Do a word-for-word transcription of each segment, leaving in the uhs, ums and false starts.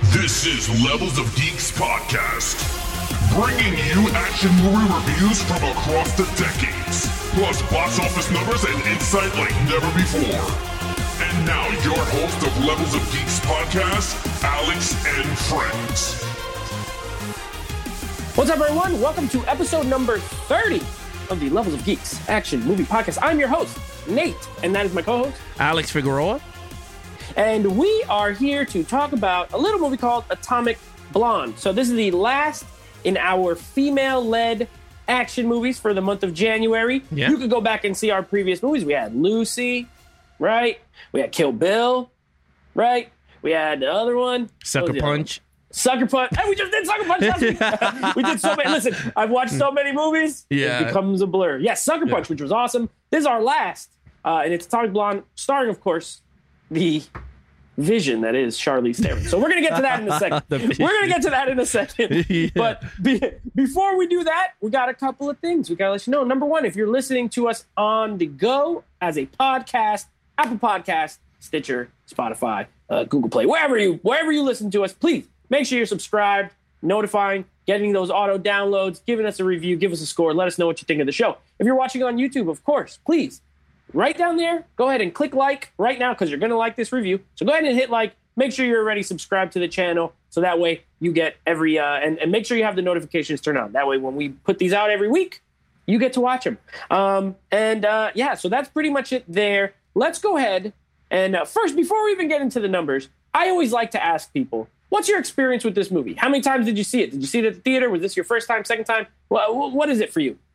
This is Levels of Geeks podcast, bringing you action movie reviews from across the decades, plus box office numbers and insight like never before. And now your host of Levels of Geeks podcast, Alex and Friends. What's up, everyone? Welcome to episode number thirty of the Levels of Geeks action movie podcast. I'm your host, Nate, and that is my co-host, Alex Figueroa. And we are here to talk about a little movie called Atomic Blonde. So this is the last in our female-led action movies for the month of January. Yeah. You could go back and see our previous movies. We had Lucy, right? We had Kill Bill, right? We had the other one. Sucker Punch. Sucker Punch. Hey, we just did Sucker Punch last week. We did so many. Listen, I've watched so many movies. Yeah. It becomes a blur. Yes, Sucker Punch, Yeah. which was awesome. This is our last. Uh, and it's Atomic Blonde, starring, of course, the vision that is Charlize Theron. So we're going to get to that in a second. We're going to get to that in a second. Yeah. But be, before we do that, we got a couple of things we got to let you know. Number one, if you're listening to us on the go as a podcast, Apple Podcast, Stitcher, Spotify, uh, Google Play, wherever you wherever you listen to us, please make sure you're subscribed, notifying, getting those auto downloads, giving us a review, give us a score, let us know what you think of the show. If you're watching on YouTube, of course, please, right down there, go ahead and click like right now because you're going to like this review. So go ahead and hit like. Make sure you're already subscribed to the channel so that way you get every, uh, and, and make sure you have the notifications turned on. That way when we put these out every week, you get to watch them. Um, and uh, yeah, so that's pretty much it there. Let's go ahead and uh, first, before we even get into the numbers, I always like to ask people, what's your experience with this movie? How many times did you see it? Did you see it at the theater? Was this your first time, second time? What, what is it for you?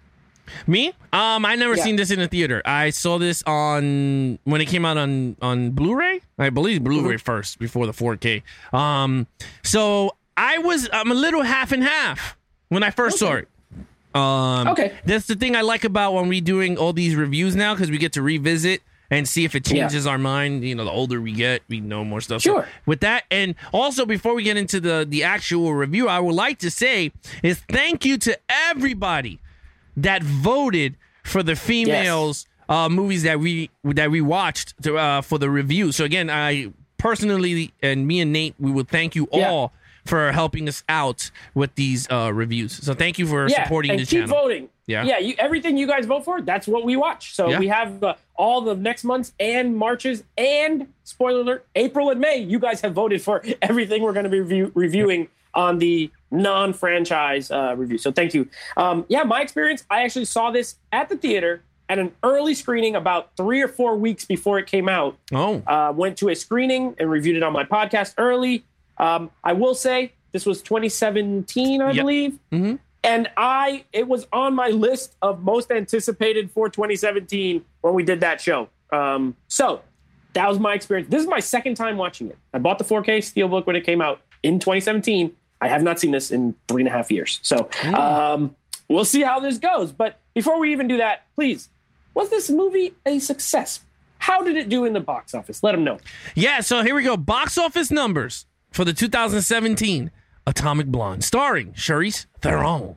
Me? Um, I never Yeah. seen this in the theater. I saw this on when it came out on on Blu-ray. I believe Blu-ray Mm-hmm. first before the four K. Um, so I was I'm a little half and half when I first saw Okay. it. Um, Okay. That's the thing I like about when we doing all these reviews now because we get to revisit and see if it Yeah. changes our mind. You know, the older we get, we know more stuff. So Sure. with that, and also before we get into the the actual review, I would like to say is thank you to everybody that voted for the females uh, movies that we that we watched to, uh, for the review. So again, I personally and me and Nate, we would thank you Yeah. all for helping us out with these uh, reviews. So thank you for Yeah, supporting and the keep channel. voting. Yeah. Yeah, you, everything you guys vote for, that's what we watch. So Yeah. we have uh, all the next month's and March's and, spoiler alert, April and May. You guys have voted for everything we're going to be review, reviewing on the non-franchise uh, review. So thank you. Um, yeah, my experience, I actually saw this at the theater at an early screening about three or four weeks before it came out. Oh, Uh, went to a screening and reviewed it on my podcast early. Um, I will say this was twenty seventeen, I Yep. believe. Mhm. And I, it was on my list of most anticipated for twenty seventeen when we did that show. Um, so that was my experience. This is my second time watching it. I bought the four K Steelbook when it came out in twenty seventeen. I have not seen this in three and a half years. So um, we'll see how this goes. But before we even do that, please, was this movie a success? How did it do in the box office? Let them know. yeah. So here we go. Box office numbers for the two thousand seventeen Atomic Blonde, starring Charlize Theron.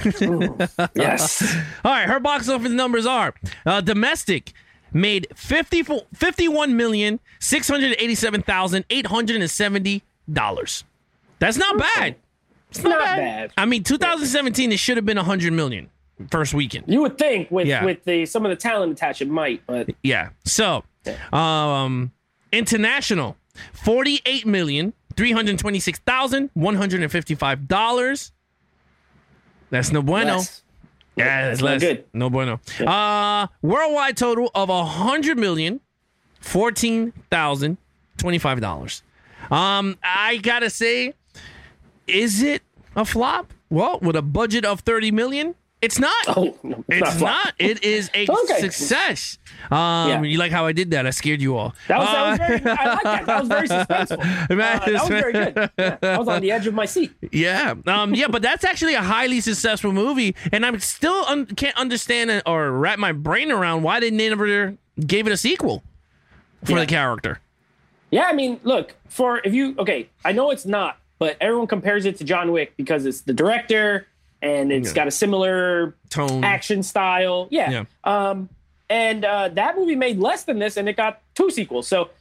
Yes. All right, her box office numbers are uh, domestic made fifty-one million six hundred eighty-seven thousand eight hundred seventy dollars. That's not bad. It's not, Not bad. bad. I mean, two thousand seventeen, it should have been one hundred million first weekend. You would think with, Yeah. with the some of the talent attached, it might, but Yeah. So, um, international forty-eight million three hundred twenty-six thousand one hundred fifty-five dollars. That's no bueno. less. Yeah, that's not less. good. No bueno. Uh, worldwide total of one hundred million fourteen thousand twenty-five dollars. Um, I gotta say, is it a flop? Well, with a budget of thirty million, it's not. Oh, no, It's not. not. flop. It is a Okay. success. Um, Yeah. You like how I did that? I scared you all. That was, that was Uh, very, I like that. That was very suspenseful. Uh, that was very good. Yeah, I was on the edge of my seat. Yeah, um, yeah, but that's actually a highly successful movie, and I'm still un- can't understand it or wrap my brain around why they never gave it a sequel for Yeah. the character. Yeah, I mean, look, for if you, okay, I know it's not, but everyone compares it to John Wick because it's the director and it's Yeah. got a similar Tone. action style. Yeah. Yeah. Um, and uh, that movie made less than this and it got two sequels. So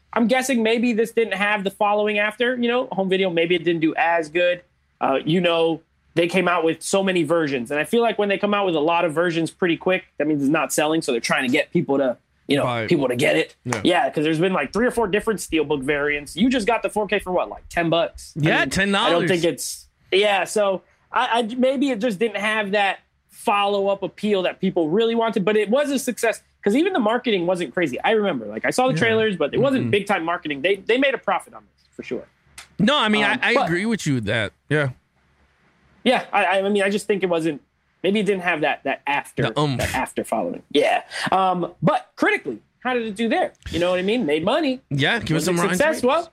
I'm guessing maybe this didn't have the following after, you know, home video. Maybe it didn't do as good. Uh, you know, they came out with so many versions. And I feel like when they come out with a lot of versions pretty quick, that means it's not selling. So they're trying to get people to, you know, Right. people to get it. Yeah. Yeah, because there's been like three or four different Steelbook variants. You just got the four K for what, like ten bucks? I Yeah, mean, ten dollars. I don't think it's, yeah. So I, I maybe it just didn't have that follow-up appeal that people really wanted, but it was a success because even the marketing wasn't crazy. I remember, like, I saw the trailers, but it wasn't Mm-hmm. big-time marketing. They they made a profit on this, for sure. No, I mean, Um, I, I but- agree with you with that. Yeah. Yeah, I, I mean, I just think it wasn't, maybe it didn't have that that after, The oomph. that after following. Yeah. Um, but critically, how did it do there? You know what I mean? Made money. Yeah, give us Was it some Rotten success? Tomatoes. Well,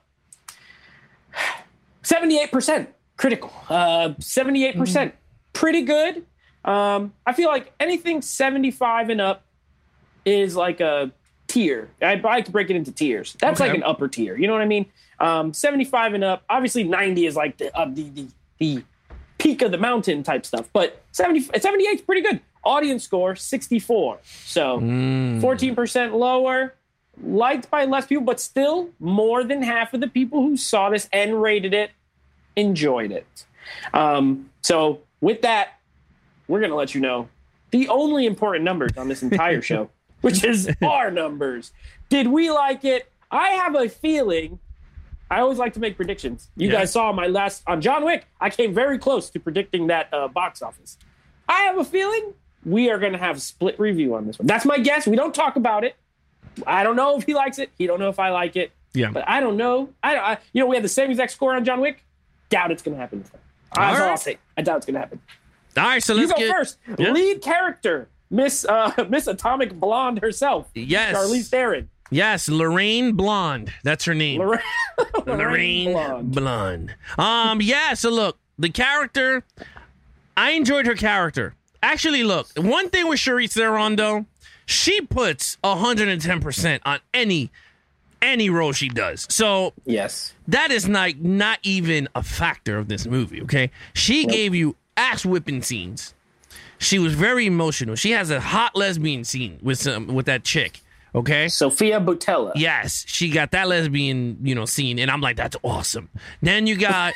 seventy-eight percent critical. Uh, seventy-eight percent. Pretty good. Um, I feel like anything seventy-five and up is like a tier. I, I like to break it into tiers. That's Okay. like an upper tier. You know what I mean? Um, seventy-five and up. Obviously, ninety is like the, uh, the, the, the peak of the mountain type stuff. But seventy, seventy-eight is pretty good. Audience score, sixty-four. So fourteen percent lower. Liked by less people, but still more than half of the people who saw this and rated it enjoyed it. Um, so with that, we're going to let you know the only important numbers on this entire show, which is our numbers. Did we like it? I have a feeling. I always like to make predictions. You Yeah. guys saw my last on John Wick. I came very close to predicting that uh, box office. I have a feeling we are going to have a split review on this one. That's my guess. We don't talk about it. I don't know if he likes it. He don't know if I like it. Yeah. But I don't know. I, I you know, we have the same exact score on John Wick. Doubt it's going to happen this time. That's all right. I'll say. I doubt it's going to happen. All right, so You let's go get first. Yeah. Lead character, Miss uh, Miss Atomic Blonde herself. Yes. Charlize Theron. Yes, Lorraine Blonde. That's her name. Lorraine, Lorraine Blonde. Blonde. Um, yeah, so look, the character, I enjoyed her character. Actually, look, one thing with Charlize Theron, though, she puts one hundred ten percent on any any role she does. So Yes. that is like not even a factor of this movie, okay? She gave you ass whipping scenes. She was very emotional. She has a hot lesbian scene with some with that chick, okay? Sophia Boutella. Yes, she got that lesbian, you know, scene, and I'm like, that's awesome. Then you got,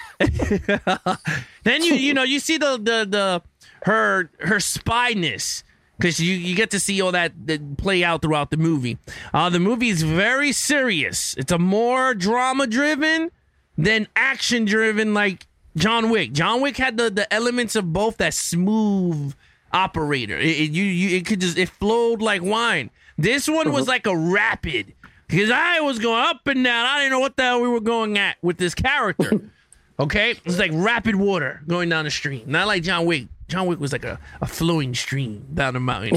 then you, you know, you see the the the her her spyness because you you get to see all that, that play out throughout the movie. Uh, the movie is very serious. It's a more drama driven than action driven, like John Wick. John Wick had the the elements of both that smooth operator. It, it you you it could just it flowed like wine. This one was like a rapid because I was going up and down. I didn't know what the hell we were going at with this character. Okay, it was like rapid water going down the stream, not like John Wick. John Wick was like a, a flowing stream down the mountain.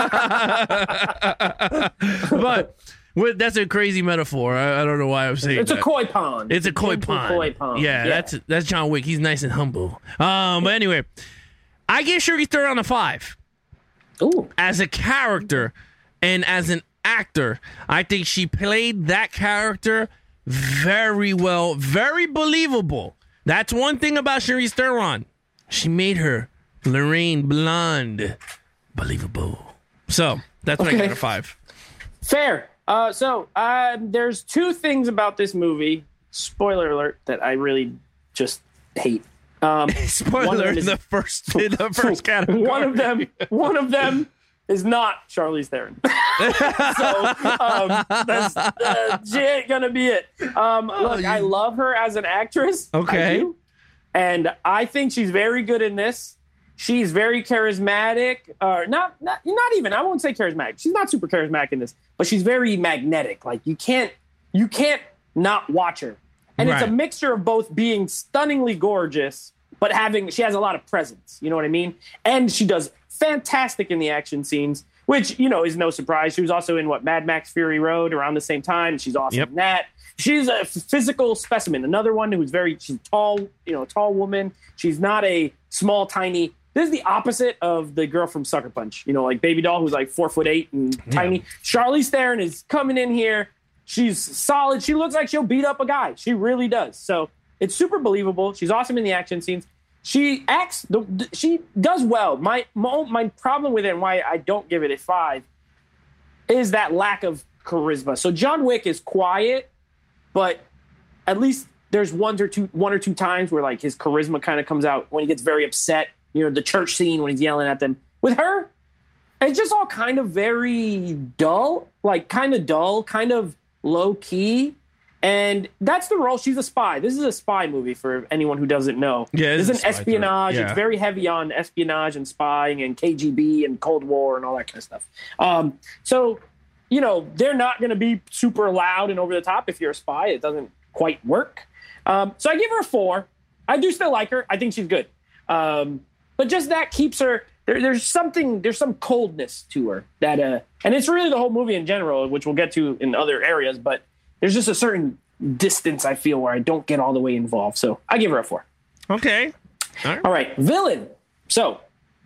But with, that's a crazy metaphor. I, I don't know why I'm saying It's that. a koi pond. It's a koi beautiful pond. Koi pond. Yeah, that's that's John Wick. He's nice and humble. Um, but anyway, I give Charlize Theron a five Ooh. as a character and as an actor. I think she played that character very well, very believable. That's one thing about Charlize Theron. She made her Lorraine Blonde believable. So that's what I Okay. give her a five. Fair. Uh, so uh, there's two things about this movie. Spoiler alert! That I really just hate. Um, one of Spoiler: them is- the first, in the first category. One of them. One of them is not Charlize Theron. so um, that's, uh, she ain't gonna be it. Um, look, you- I love her as an actress. I Okay. do. And I think she's very good in this. She's very charismatic. Uh, not, not, not even. I won't say charismatic. She's not super charismatic in this, but she's very magnetic. Like you can't, you can't not watch her. And it's a Right. mixture of both being stunningly gorgeous, but having she has a lot of presence. You know what I mean? And she does fantastic in the action scenes, which you know is no surprise. She was also in what Mad Max Fury Road around the same time. She's awesome Yep. in that. She's a f- physical specimen. Another one who's very she's tall, you know, a tall woman. She's not a small, tiny. This is the opposite of the girl from Sucker Punch. You know, like Baby Doll, who's like four foot eight and tiny. Charlize Theron is coming in here. She's solid. She looks like she'll beat up a guy. She really does. So it's super believable. She's awesome in the action scenes. She acts. The, the- she does well. My, my my problem with it and why I don't give it a five is that lack of charisma. So John Wick is quiet, but at least there's one or two one or two times where like his charisma kind of comes out when he gets very upset. You know, the church scene when he's yelling at them. With her, it's just all kind of very dull, like kind of dull, kind of low key. And that's the role. She's a spy. This is a spy movie for anyone who doesn't know. Yeah, this is an espionage. Yeah. It's very heavy on espionage and spying and K G B and Cold War and all that kind of stuff. Um, so, you know, they're not going to be super loud and over the top. If you're a spy, it doesn't quite work. Um, so I give her a four. I do still like her. I think she's good. Um, but just that keeps her... There, there's something, there's some coldness to her that, uh, and it's really the whole movie in general, which we'll get to in other areas, but there's just a certain distance I feel where I don't get all the way involved. So I give her a four. Okay. All right. All right. Villain. So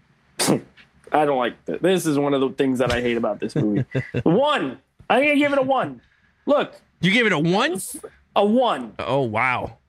I don't like this. This is one of the things that I hate about this movie. One. I'm going to give it a one. Look. You gave it a one? A one. Oh, wow.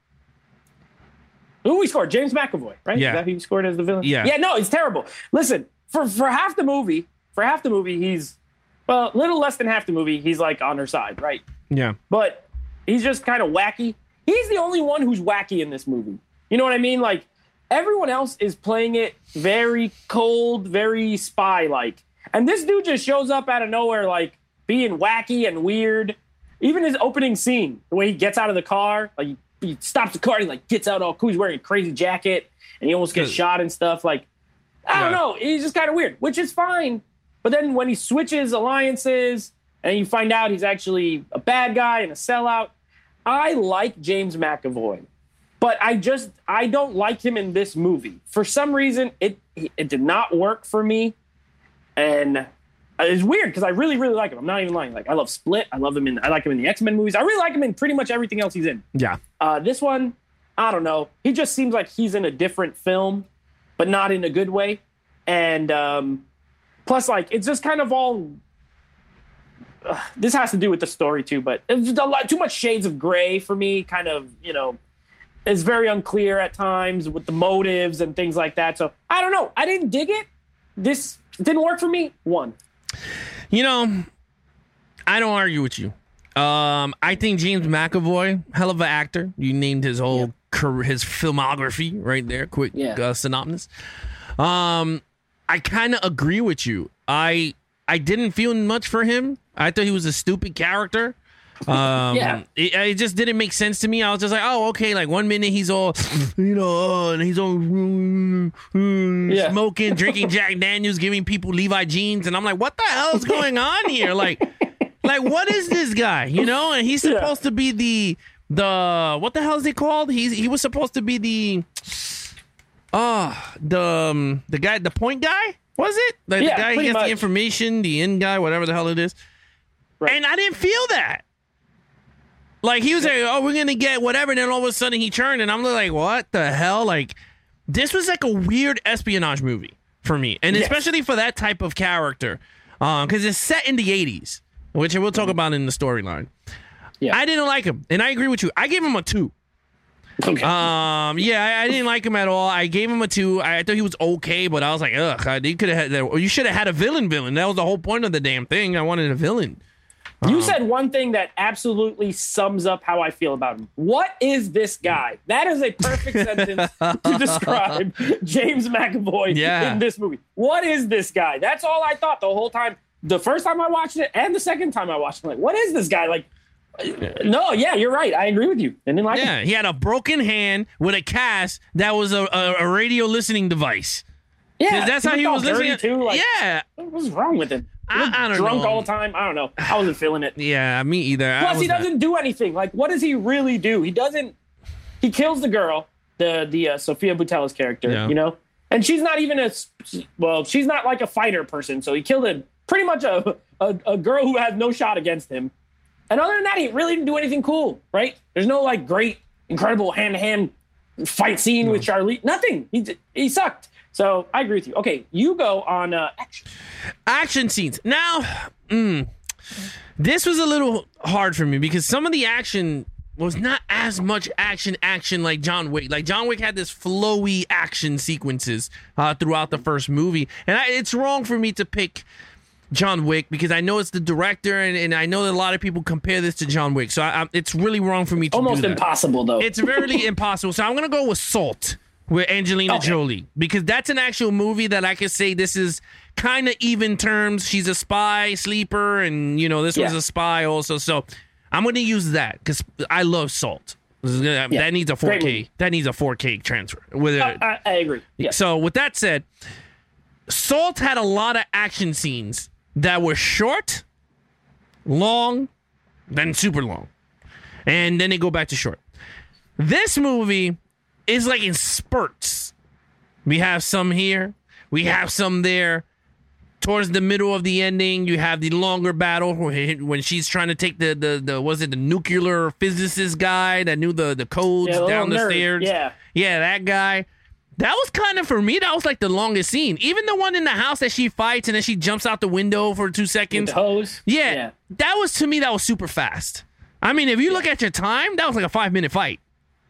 Who we scored? James McAvoy, right? Yeah. Is that who you scored as the villain? Yeah. Yeah, no, it's terrible. Listen, for, for half the movie, for half the movie, he's, well, a little less than half the movie, he's like on her side, right? Yeah. But he's just kind of wacky. He's the only one who's wacky in this movie. You know what I mean? Like, everyone else is playing it very cold, very spy-like. And this dude just shows up out of nowhere, like, being wacky and weird. Even his opening scene, the way he gets out of the car, like, he stops the car and he like gets out all cool. He's wearing a crazy jacket and he almost gets shot and stuff. Like, I don't yeah. know. He's just kind of weird, which is fine. But then when he switches alliances and you find out he's actually a bad guy and a sellout, I like James McAvoy, but I just, I don't like him in this movie. For some reason, it it did not work for me. And it's weird because I really, really like him. I'm not even lying. Like, I love Split. I love him in, I like him in the X-Men movies. I really like him in pretty much everything else he's in. Yeah. Uh, this one, I don't know. He just seems like he's in a different film, but not in a good way. And um, plus, like, it's just kind of all... Uh, this has to do with the story, too, but it's just a lot, too much shades of gray for me. Kind of, you know, it's very unclear at times with the motives and things like that. So, I don't know. I didn't dig it. This didn't work for me. One. You know, I don't argue with you. Um, I think James McAvoy, hell of an actor. You named his whole yeah. career, his filmography right there. Quick yeah. uh, synopsis. Um, I kind of agree with you. I I didn't feel much for him. I thought he was a stupid character. Um, yeah, it, it just didn't make sense to me. I was just like, oh, okay. Like one minute he's all, you know, oh, and he's all mm, mm, yeah. smoking, drinking Jack Daniels, giving people Levi jeans, and I'm like, what the hell is going on here? Like, like what is this guy? You know? And he's supposed yeah. to be the the what the hell is he called? He's he was supposed to be the oh the um, the guy, the point guy, was it? Like yeah, the guy who gets much. the information, the end guy, whatever the hell it is. Right. And I didn't feel that. Like, he was like, oh, we're going to get whatever. And then all of a sudden he turned. And I'm like, what the hell? Like, this was like a weird espionage movie for me. And yes. especially for that type of character. Because um, it's set in the eighties, which we'll talk about in the storyline. Yeah. I didn't like him. And I agree with you. I gave him a two. Okay. Um, yeah, I, I didn't like him at all. I gave him a two. I thought he was okay, but I was like, ugh, you could have had, you should have had a villain villain. That was the whole point of the damn thing. I wanted a villain. You said one thing that absolutely sums up how I feel about him. What is this guy? That is a perfect sentence to describe James McAvoy yeah. in this movie. What is this guy? That's all I thought the whole time. The first time I watched it and the second time I watched it. I'm like, what is this guy? Like, no, yeah, you're right. I agree with you. I didn't like yeah, him. He had a broken hand with a cast that was a, a, a radio listening device. Yeah, that's how he was listening. Too. Like, yeah. What was wrong with him? I, I don't drunk know. all the time. I don't know. I wasn't feeling it. Yeah, me either. Plus, he doesn't not. do anything. Like, what does he really do? He doesn't. He kills the girl, the the uh, Sophia Boutella's character. Yeah. You know, and she's not even a well. She's not like a fighter person. So he killed a pretty much a a, a girl who has no shot against him. And other than that, he really didn't do anything cool. Right? There's no like great, incredible hand to hand fight scene no. with Charlie. Nothing. He he sucked. So I agree with you. Okay, you go on uh, action. Action scenes. Now, mm, this was a little hard for me because some of the action was not as much action action like John Wick. Like John Wick had this flowy action sequences uh, throughout the first movie. And I, it's wrong for me to pick John Wick because I know it's the director, and, and I know that a lot of people compare this to John Wick. So I, I, it's really wrong for me to Almost do that. impossible, though. It's really impossible. So I'm going to go with Salt with Angelina Okay. Jolie because that's an actual movie that I could say this is kind of even terms. She's a spy sleeper, and, you know, this Yeah. was a spy also. So I'm going to use that because I love Salt. This is gonna- Yeah. That needs a four Great K. movie. That needs a four K transfer. With I, a, I, I agree. Yes. So with that said, Salt had a lot of action scenes that were short, long, then super long. And then they go back to short. This movie is like in spurts. We have some here, we have some there. Towards the middle of the ending, you have the longer battle when she's trying to take the the, the was it the nuclear physicist guy that knew the, the codes Yeah, the down the little nerd. stairs. Yeah. Yeah, that guy. That was kind of, for me, that was like the longest scene. Even the one in the house that she fights and then she jumps out the window for two With seconds. the hose. Yeah, Yeah. that was, to me, that was super fast. I mean, if you look at your time, that was like a five-minute fight.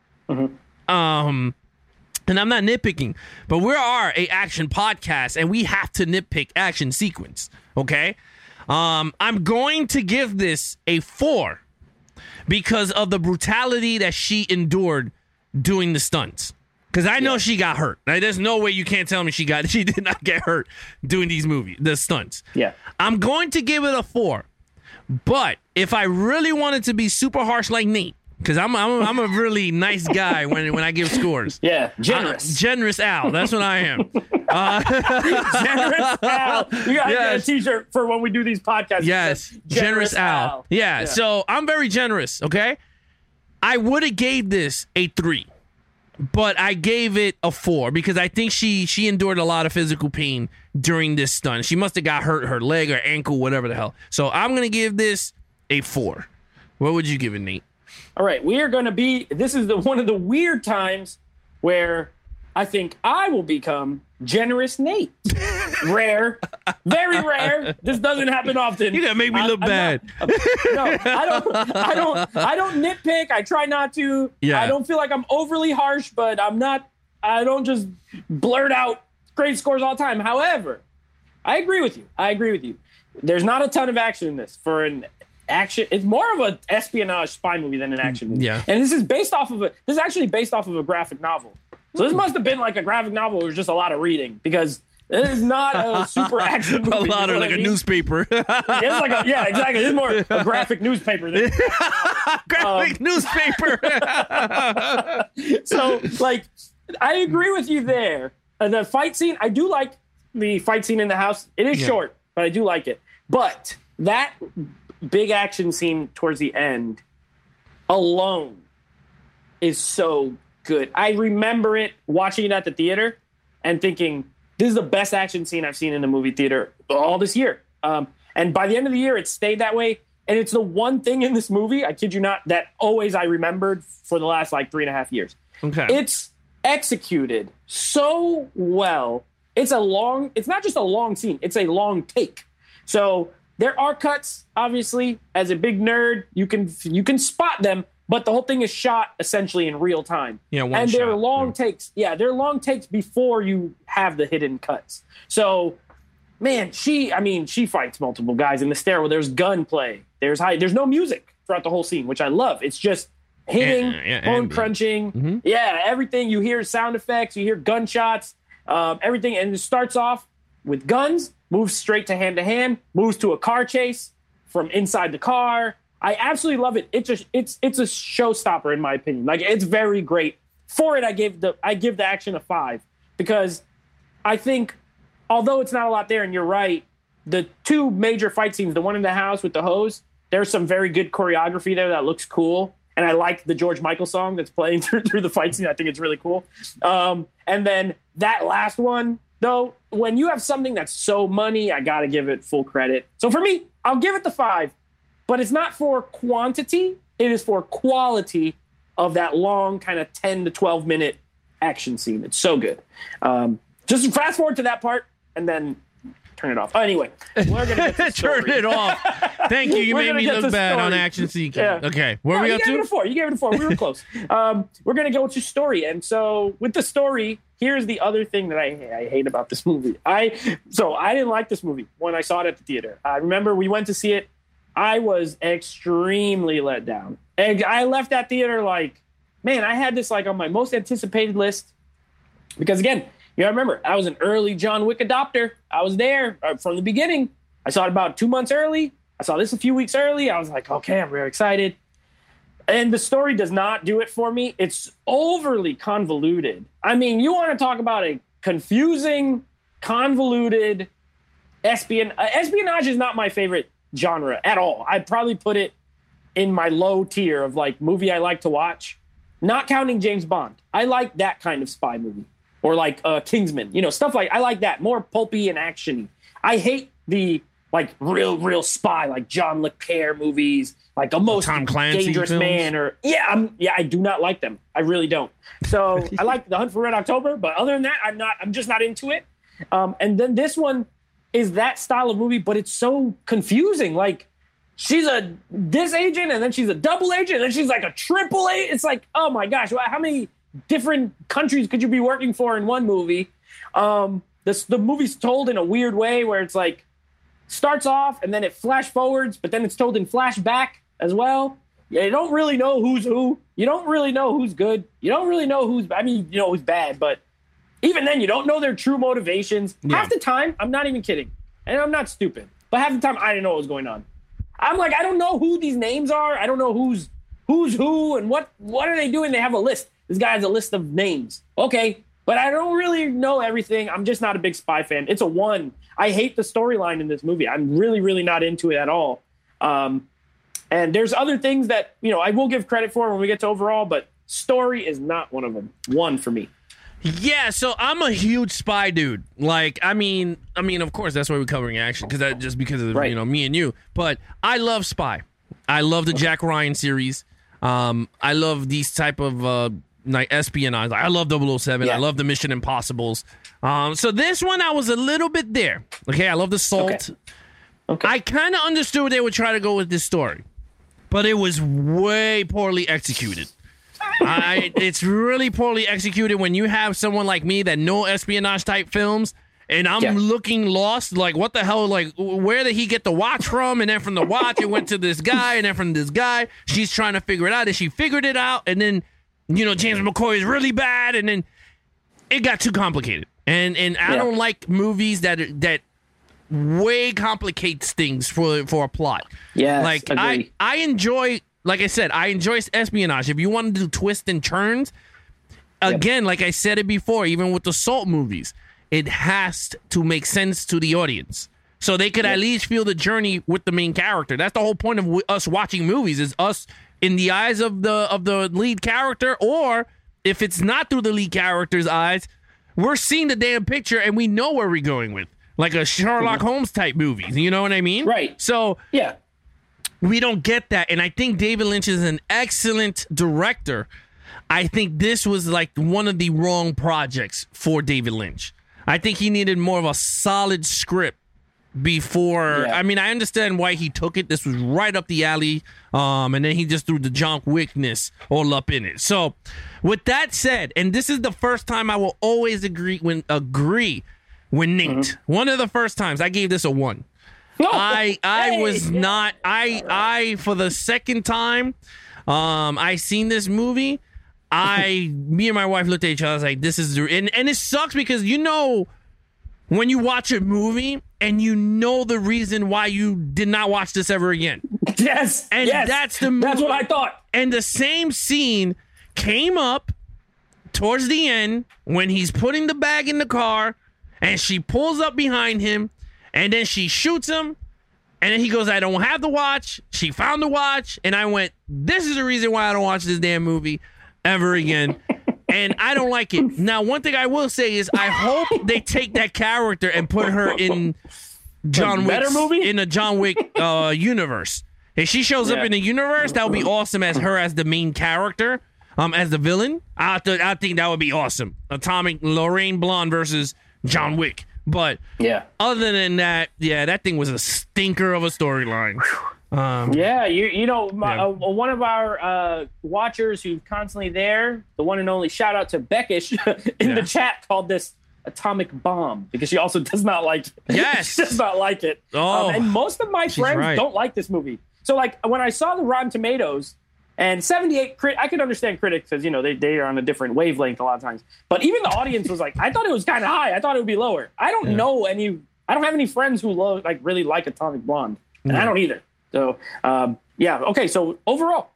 Mm-hmm. Um, and I'm not nitpicking, but we are a action podcast, and we have to nitpick action sequence, okay? Um, I'm going to give this a four because of the brutality that she endured doing the stunts. Because I know Yeah. she got hurt. Like, there's no way you can't tell me she got she did not get hurt doing these movies, the stunts. Yeah. I'm going to give it a four. But if I really wanted to be super harsh like Nate, because I'm, I'm I'm a really nice guy when when I give scores. Yeah. Generous. Uh, generous Al. That's what I am. Uh, Generous Al. You gotta get a Yes. t-shirt for when we do these podcasts. yes, It says generous, Al. Yeah, Yeah. so I'm very generous, okay? I would have gave this a three. But I gave it a four because I think she she endured a lot of physical pain during this stunt. She must have got hurt her leg or ankle, whatever the hell. So I'm gonna give this a four. What would you give it, Nate? All right, we are going to be. This is the one of the weird times where I think I will become generous Nate. Rare, very rare. This doesn't happen often. You gotta make me I- look I'm bad. not- no, I don't. I don't. I don't nitpick. I try not to. Yeah. I don't feel like I'm overly harsh, but I'm not. I don't just blurt out great scores all the time. However, I agree with you. I agree with you. There's not a ton of action in this for an action. It's more of an espionage spy movie than an action movie. Yeah. And this is based off of a. This is actually based off of a graphic novel. So this must have been like a graphic novel. It was just a lot of reading because it is not a super action movie. A you lot know of what like I a mean? newspaper. It's like a, yeah, exactly. It's more a graphic newspaper than Graphic Um, newspaper. so like I agree with you there. Uh, the fight scene, I do like the fight scene in the house. It is Yeah. short, but I do like it. But that big action scene towards the end alone is so good. I remember it watching it at the theater and thinking, this is the best action scene I've seen in a movie theater all this year. Um, and by the end of the year, it stayed that way. And it's the one thing in this movie, I kid you not, that always I remembered for the last like three and a half years. Okay. It's executed so well. It's a long, it's not just a long scene, it's a long take. So there are cuts, obviously. As a big nerd, you can you can spot them, but the whole thing is shot essentially in real time. Yeah, one and they're shot, long yeah. takes. Yeah, they're long takes before you have the hidden cuts. So, man, she, I mean, she fights multiple guys in the stairwell. There's gunplay. There's high. There's no music throughout the whole scene, which I love. It's just hitting, Yeah, yeah, bone ambient. crunching. Mhm. Yeah, everything. You hear sound effects. You hear gunshots. Um, everything, and it starts off with guns, moves straight to hand to hand, moves to a car chase from inside the car. I absolutely love it. It's a it's it's a showstopper in my opinion. Like it's very great. For it, I gave the I give the action a five because I think although it's not a lot there, and you're right, the two major fight scenes, the one in the house with the hose, there's some very good choreography there that looks cool. And I like the George Michael song that's playing through, through the fight scene. I think it's really cool. Um, and then that last one, though, when you have something that's so money, I got to give it full credit. So for me, I'll give it the five. But it's not for quantity. It is for quality of that long kind of ten to twelve minute action scene. It's so good. Um, just fast forward to that part and then turn it off. Oh, anyway, we're gonna get to the story. Turn it off. Thank you. You We're made gonna me get look to bad story. on Action Seeking. Yeah. Okay, where No, are we you up gave it a to? four. You gave it a four. We were close. Um, we're gonna go to story, and so with the story, here's the other thing that I I hate about this movie. I so I didn't like this movie when I saw it at the theater. I remember we went to see it. I was extremely let down. And I left that theater like, man, I had this like on my most anticipated list because again, you know, remember I was an early John Wick adopter. I was there uh, from the beginning. I saw it about two months early. I saw this a few weeks early. I was like, okay, I'm very excited. And the story does not do it for me. It's overly convoluted. I mean, you want to talk about a confusing, convoluted espion- uh, espionage is not my favorite genre at all. I'd probably put it in my low tier of like movie I like to watch, not counting James Bond. I like that kind of spy movie or like uh, Kingsman, you know, stuff like I like that more pulpy and actiony. I hate the like real, real spy like John Le Carre movies, like a most Tom Clancy dangerous films? man or yeah, I'm, yeah, I do not like them. I really don't. So I like The Hunt for Red October, but other than that, I'm not. I'm just not into it. Um, and then this one is that style of movie, but it's so confusing. Like she's a this agent, and then she's a double agent, and then she's like a triple agent. It's like, oh my gosh, how many different countries could you be working for in one movie? Um, this the movie's told in a weird way where it's like starts off and then it flash forwards, but then it's told in flashback as well. Yeah, you don't really know who's who. You don't really know who's good. You don't really know who's. I mean, you know who's bad, but even then, you don't know their true motivations. Yeah. Half the time, I'm not even kidding, and I'm not stupid. But half the time, I didn't know what was going on. I'm like, I don't know who these names are. I don't know who's who's who and what what are they doing. They have a list. This guy has a list of names. Okay, but I don't really know everything. I'm just not a big spy fan. It's a one. I hate the storyline in this movie. I'm really, really not into it at all. Um, and there's other things that, you know, I will give credit for when we get to overall, but story is not one of them. One for me. Yeah, so I'm a huge spy dude. Like, I mean, I mean, of course, that's why we're covering action because that just because of Right. you know me and you. But I love spy. I love the Jack Ryan series. Um, I love these type of uh, like espionage. I love double oh seven. Yeah. I love the Mission Impossibles. Um, so this one I was a little bit there. Okay, I love the Salt. Okay. Okay. I kind of understood what they would try to go with this story, but it was way poorly executed. I, it's really poorly executed when you have someone like me that know espionage type films, and I'm Yeah. looking lost. Like, what the hell? Like, where did he get the watch from? And then from the watch, it went to this guy, and then from this guy, she's trying to figure it out, and she figured it out, and then, you know, James McCoy is really bad, and then it got too complicated. And and I Yeah. don't like movies that that way complicates things for for a plot. Yes, like agree. I I enjoy, like I said, I enjoy espionage. If you want to do twists and turns, again, like I said it before, even with the Salt movies, it has to make sense to the audience, so they could at least feel the journey with the main character. That's the whole point of w- us watching movies, is us in the eyes of the of the lead character, or if it's not through the lead character's eyes, we're seeing the damn picture and we know where we're going with, like a Sherlock Holmes type movie. You know what I mean? Right. So Yeah. we don't get that. And I think David Lynch is an excellent director. I think this was like one of the wrong projects for David Lynch. I think he needed more of a solid script before. Yeah. I mean, I understand why he took it. This was right up the alley. Um, and then he just threw the John Wickness all up in it. So with that said, and this is the first time I will always agree when agree with Nate. Mm-hmm. One of the first times I gave this a one. No. I I Hey. was not I I for the second time um I seen this movie. I me and my wife looked at each other. I was like, this is the, and and it sucks because you know when you watch a movie and you know the reason why you did not watch this ever again. Yes. And yes. that's the That's movie. what I thought. And the same scene came up towards the end when he's putting the bag in the car and she pulls up behind him and then she shoots him. And then he goes, I don't have the watch. She found the watch. And I went, this is the reason why I don't watch this damn movie ever again. And I don't like it. Now, one thing I will say is I hope they take that character and put her in John better Wick's, movie? in a John Wick uh, universe. If she shows up Yeah. in the universe, that would be awesome as her as the main character, um, as the villain. I th- I think that would be awesome. Atomic Lorraine Blonde versus John Wick. But yeah, other than that, yeah, that thing was a stinker of a storyline. Um, yeah, you you know, my, yeah. uh, one of our uh, watchers who's constantly there, the one and only shout out to Beckish in Yeah. the chat called this atomic bomb because she also does not like it. Yes. she does not like it. Oh, um, and most of my she's friends right. don't like this movie. So like when I saw the Rotten Tomatoes and seventy-eight, crit- I could understand critics because you know they they are on a different wavelength a lot of times. But even the audience was like, I thought it was kind of high. I thought it would be lower. I don't Yeah. know any. I don't have any friends who love like really like Atomic Blonde, and Yeah. I don't either. So, um, yeah. Okay. So overall,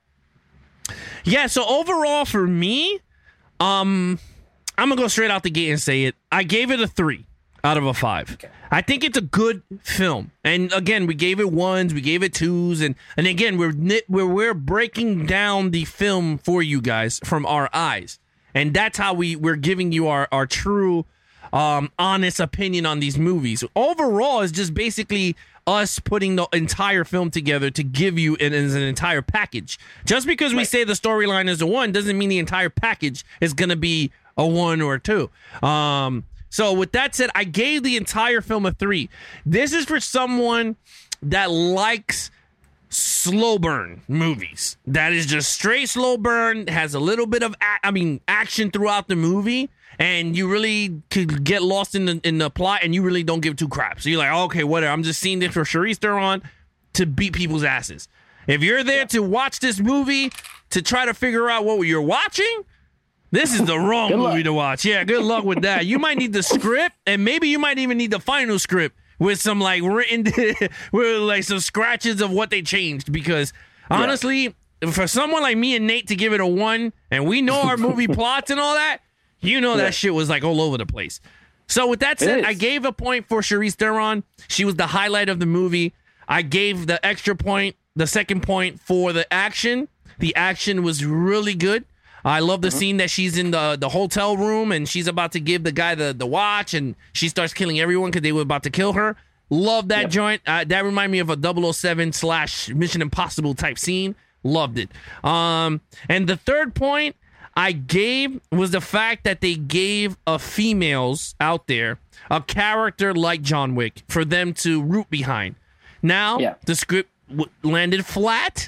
Yeah, so overall for me, um, I'm going to go straight out the gate and say it. I gave it a three out of a five. Okay. I think it's a good film. And again, we gave it ones, we gave it twos, and and again, we're nit- we're we're breaking down the film for you guys from our eyes. And that's how we we're giving you our our true um honest opinion on these movies. Overall, it's just basically us putting the entire film together to give you it as an entire package. Just because we Right. say the storyline is a one doesn't mean the entire package is going to be a one or a two. Um, so with that said, I gave the entire film a three. This is for someone that likes slow burn movies. That is just straight slow burn, has a little bit of, a- I mean, action throughout the movie. And you really could get lost in the in the plot, and you really don't give two craps. So you're like, okay, whatever. I'm just seeing this for Charlize Theron to beat people's asses. If you're there to watch this movie to try to figure out what you're watching, this is the wrong Good luck. movie to watch. Yeah, good luck with that. You might need the script, and maybe you might even need the final script with some like written, with like some scratches of what they changed. Because honestly, for someone like me and Nate to give it a one, and we know our movie plots and all that. You know Yeah. that shit was like all over the place. So with that said, is. I gave a point for Charlize Theron. She was the highlight of the movie. I gave the extra point, the second point for the action. The action was really good. I love the scene that she's in the, the hotel room and she's about to give the guy the, the watch and she starts killing everyone because they were about to kill her. Love that Yep. joint. Uh, that reminded me of a double oh seven slash Mission Impossible type scene. Loved it. Um, and the third point I gave was the fact that they gave a females out there a character like John Wick for them to root behind. Now, Yeah. the script w- landed flat,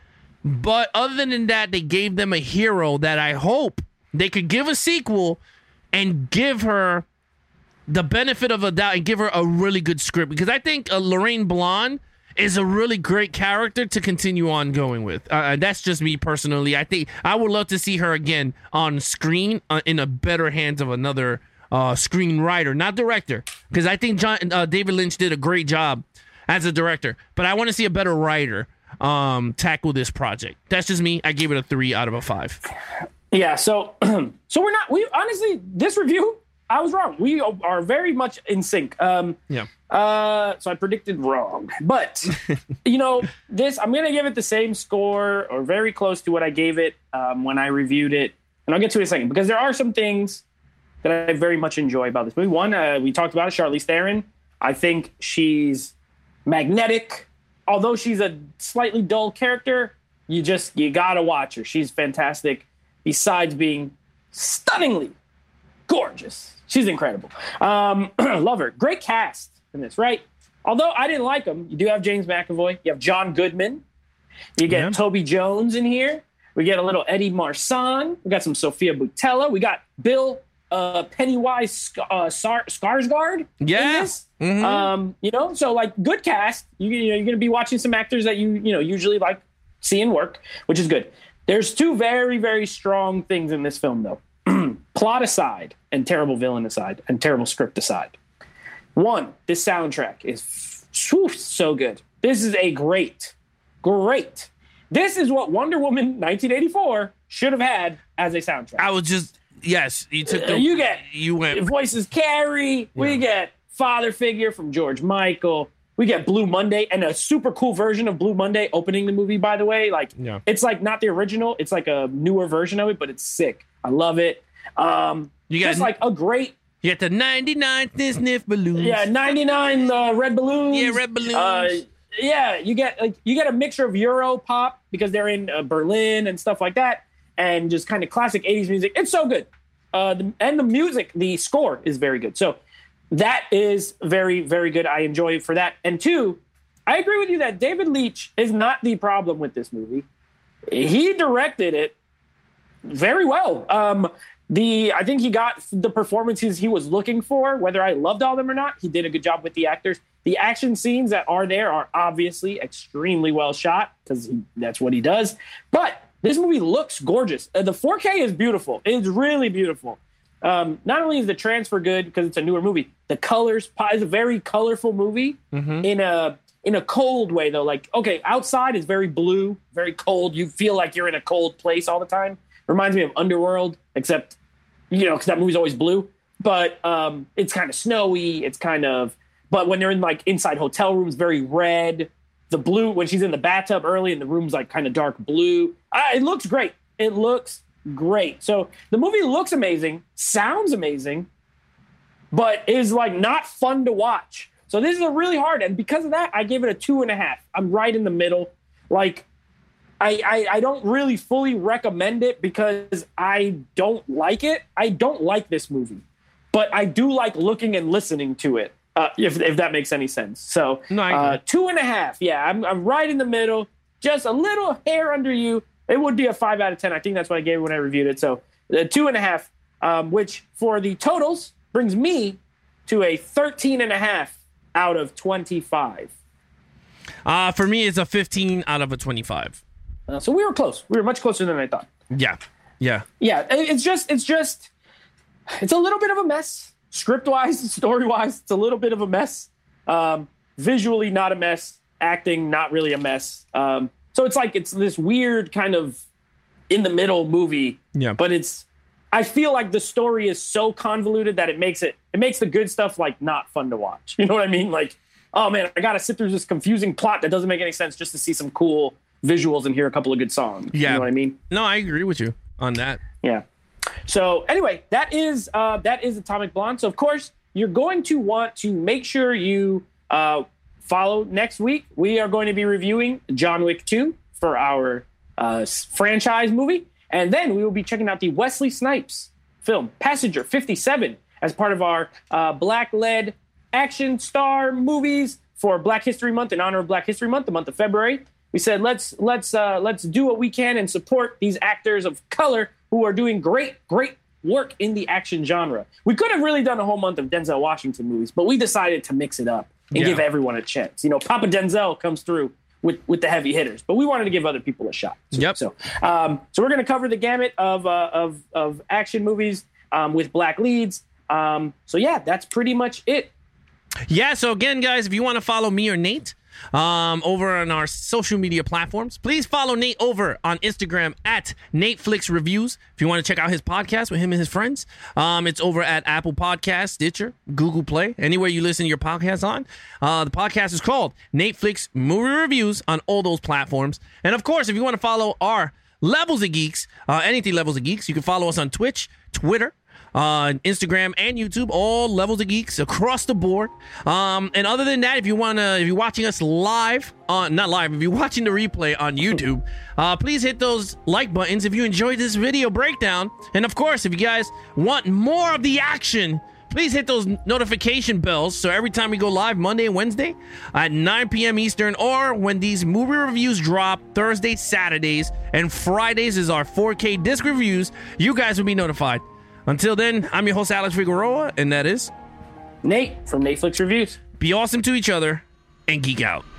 but other than that, they gave them a hero that I hope they could give a sequel and give her the benefit of a doubt and give her a really good script, because I think uh, Lorraine Blonde is a really great character to continue on going with. Uh, that's just me personally. I think I would love to see her again on screen uh, in a better hands of another uh, screenwriter, not director, because I think John uh, David Lynch did a great job as a director, but I want to see a better writer um, tackle this project. That's just me. I gave it a three out of a five. yeah. So, so we're not. We honestly, this review, I was wrong. We are very much in sync. Um, Yeah. Uh, so I predicted wrong, but you know, this, I'm going to give it the same score or very close to what I gave it um, when I reviewed it. And I'll get to it in a second because there are some things that I very much enjoy about this movie. One, uh, we talked about it, Charlize Theron. I think she's magnetic. Although she's a slightly dull character, you just, you got to watch her. She's fantastic. Besides being stunningly gorgeous. She's incredible. Um, love her. Great cast in this, right? Although I didn't like them, you do have James McAvoy. You have John Goodman. You get Yeah. Toby Jones in here. We get a little Eddie Marsan. We got some Sophia Boutella. We got Bill uh, Pennywise Sc- uh, Sar- Skarsgård. Yeah. In this. Mhm. Um, you know, so like good cast. You, you know, you're going to be watching some actors that you you know usually like seeing work, which is good. There's two very very strong things in this film though. Plot aside, and terrible villain aside, and terrible script aside. One, this soundtrack is whew, so good. This is a great, great. This is what Wonder Woman nineteen eighty-four should have had as a soundtrack. I was just, yes, you took Uh, the, you get you went, voices Carrie. We Yeah. get Father Figure from George Michael. We get Blue Monday and a super cool version of Blue Monday opening the movie, by the way. Like, Yeah. it's like not the original. It's like a newer version of it, but it's sick. I love it. Um, You got- just like a great, you got the ninety-nine sniff balloons. yeah, ninety-nine uh, red balloons. Yeah, red balloons. Uh, yeah, you get like you get a mixture of Euro pop because they're in uh, Berlin and stuff like that, and just kind of classic eighties music. It's so good. Uh, the, and the music, the score is very good. So that is very, very good. I enjoy it for that. And two, I agree with you that David Leitch is not the problem with this movie. He directed it very well. Um, the I think he got the performances he was looking for, whether I loved all of them or not. He did a good job with the actors. The action scenes that are there are obviously extremely well shot because that's what he does. But this movie looks gorgeous. Uh, the four K is beautiful. It's really beautiful. Um, not only is the transfer good because it's a newer movie, the colors, it's a very colorful movie mm-hmm. in a in a cold way, though. Like, okay, outside is very blue, very cold. You feel like you're in a cold place all the time. Reminds me of Underworld, except, you know, because that movie's always blue. But um, it's kind of snowy. It's kind of, but when they're in like inside hotel rooms, very red. The blue, when she's in the bathtub early and the room's like kind of dark blue. Uh, it looks great. It looks great. So the movie looks amazing, sounds amazing, but is like not fun to watch. So this is a really hard, and because of that, I gave it a two and a half. I'm right in the middle. Like, I, I I don't really fully recommend it because I don't like it. I don't like this movie, but I do like looking and listening to it. Uh, if if that makes any sense. So no, uh, two and a half. Yeah, I'm I'm right in the middle. Just a little hair under you. It would be a five out of ten. I think that's what I gave it when I reviewed it. So uh, two and a half, um, which for the totals brings me to a thirteen and a half out of twenty-five. Uh, for me, it's a fifteen out of a twenty-five. Uh, so we were close. We were much closer than I thought. Yeah, yeah, yeah. It's just, it's just, it's a little bit of a mess. Script-wise, story-wise, it's a little bit of a mess. Um, visually, not a mess. Acting, not really a mess. Um, so it's like it's this weird kind of in-the-middle movie. Yeah. But it's, I feel like the story is so convoluted that it makes it, it makes the good stuff like not fun to watch. You know what I mean? Like, oh man, I got to sit through this confusing plot that doesn't make any sense just to see some cool visuals and hear a couple of good songs. Yeah. You know what I mean? No, I agree with you on that. Yeah. So anyway, that is uh, that is Atomic Blonde. So of course, you're going to want to make sure you uh, follow next week. We are going to be reviewing John Wick two for our uh, franchise movie. And then we will be checking out the Wesley Snipes film, Passenger fifty-seven, as part of our uh, Black-led action star movies for Black History Month, in honor of Black History Month, the month of February. We said, let's let's uh, let's do what we can and support these actors of color who are doing great, great work in the action genre. We could have really done a whole month of Denzel Washington movies, but we decided to mix it up and yeah. give everyone a chance. You know, Papa Denzel comes through with, with the heavy hitters, but we wanted to give other people a shot. So, yep. So, um, so we're going to cover the gamut of uh, of of action movies um, with black leads. Um, so yeah, that's pretty much it. Yeah. So again, guys, if you want to follow me or Nate um, over on our social media platforms, please follow Nate over on Instagram at NateFlix Reviews. If you want to check out his podcast with him and his friends, um, it's over at Apple Podcasts, Stitcher, Google Play, anywhere you listen to your podcast on. Uh, the podcast is called NateFlix Movie Reviews on all those platforms. And of course, if you want to follow our Levels of Geeks, uh, anything Levels of Geeks, you can follow us on Twitch, Twitter, Uh, Instagram and YouTube, all Levels of Geeks across the board. Um, and other than that, if you want to, if you're watching us live, on not live, if you're watching the replay on YouTube, uh, please hit those like buttons if you enjoyed this video breakdown. And of course, if you guys want more of the action, please hit those notification bells. So every time we go live Monday and Wednesday at nine p.m. Eastern, or when these movie reviews drop Thursdays, Saturdays, and Fridays is our four K disc reviews, you guys will be notified. Until then, I'm your host, Alex Figueroa, and that is Nate from NateFlix Reviews. Be awesome to each other and geek out.